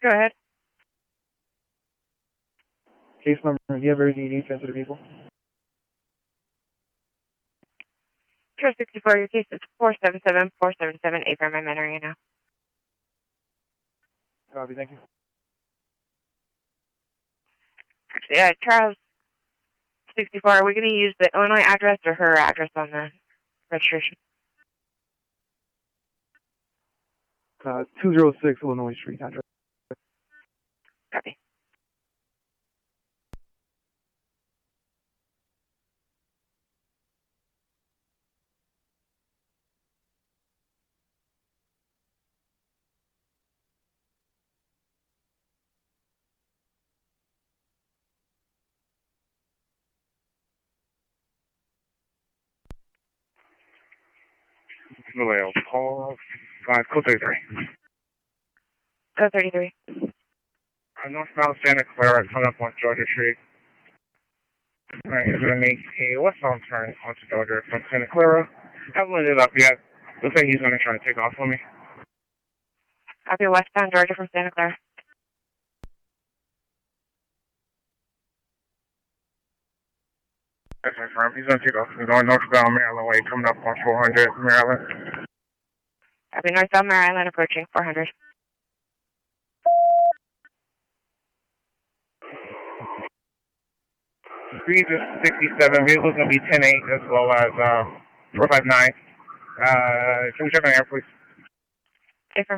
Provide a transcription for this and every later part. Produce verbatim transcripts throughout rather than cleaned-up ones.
Go ahead. Case number, do you have everything you need, sensitive people? Tour sixty-four, your case is four seven seven four seven seven, Abram. I'm entering it now. Copy, thank you. Actually, uh, Charles sixty-four, are we going to use the Illinois address or her address on the registration? Uh, two oh six Illinois Street, address. Copy. Vallejo, call five, code thirty-three. Code thirty-three. I'm northbound Santa Clara, coming up on Georgia Street. Alright, he's going to make a westbound turn onto Georgia from Santa Clara. Haven't lit it up yet. Looks like he's going to try to take off for me. Copy, westbound Georgia from Santa Clara. That's confirmed. He's going to take off. He's going northbound Maryland way, coming up on four hundred Maryland. Copy, northbound Maryland approaching four hundred. Speed is sixty-seven. Vehicle's going to be ten eight as well as uh, four five nine. Uh, can we check on air, please? Affirm.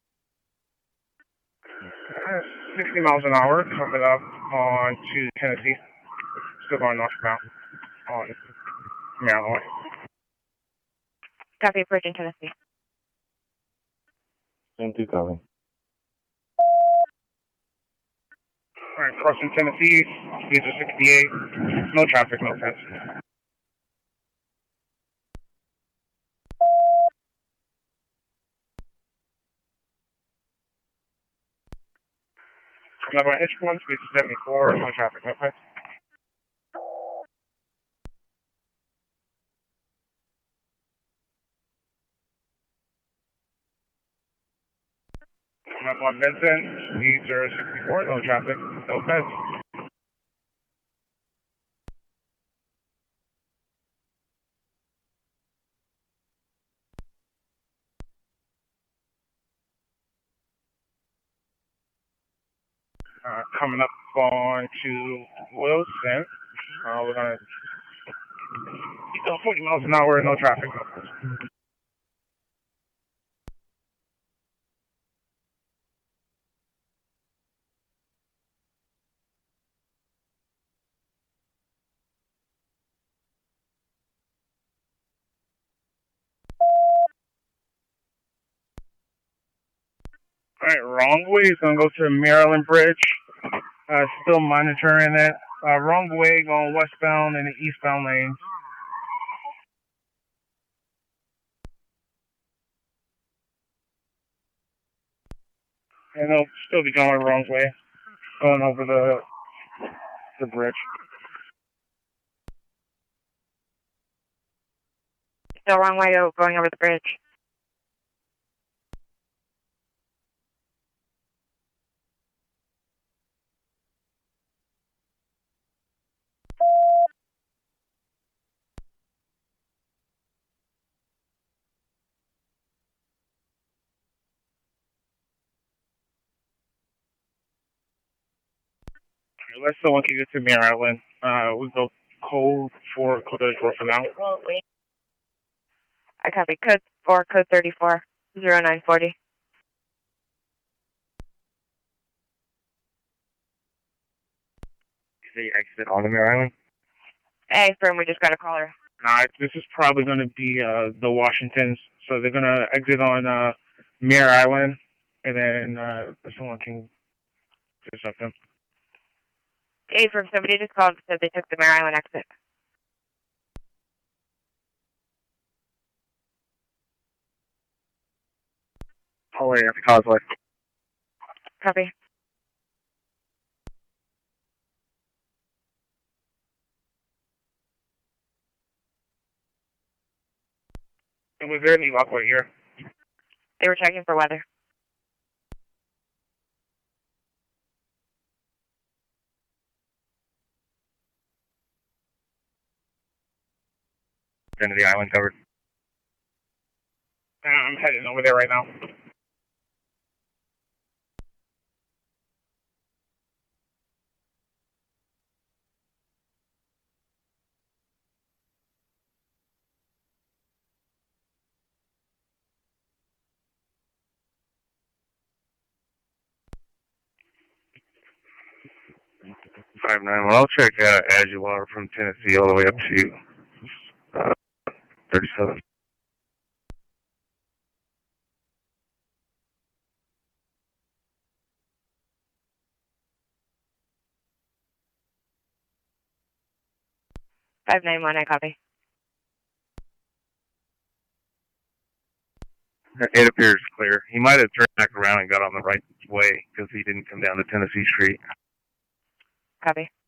Uh, sixty miles an hour, coming up on to Tennessee. Still going northbound on Maryland way. Copy, approaching Tennessee. Same two, copy. Alright, crossing Tennessee, speeds are sixty-eight. No traffic, no fence. Coming up on Hitchcock, speeds are seventy-four. No traffic, no fence. Coming up on Benson, speeds are sixty-four. No traffic, no fence. Uh, coming up on to Wilson, uh, we're gonna go forty miles an hour, no traffic, no fence. Alright, wrong way. He's gonna go to the Maryland Bridge. Uh, still monitoring it. Uh, wrong way, going westbound in the eastbound lanes. And they'll still be going the wrong way, going over the the bridge. Still wrong way, going over the bridge. Let's someone can get to Maryland. Uh, we go code for code thirty-four for now. Well, wait. I copy. Code four, code thirty-four, zero nine forty. Is the exit on the Maryland? Hey, firm, we just got a caller. Nah, this is probably going to be uh, the Washingtons. So they're going to exit on uh, Mare Island, and then uh, someone can do something. Hey, firm, somebody just called and said they took the Mare Island exit. Oh, wait, at the causeway. Copy. And was there any walkway here? They were checking for weather. Trinity Island covered. Uh, I'm heading over there right now. five nine one, I'll check uh, Agawam from Tennessee all the way up to uh, thirty-seven. five nine one, I copy. It appears clear. He might have turned back around and got on the right way because he didn't come down to Tennessee Street. Copy.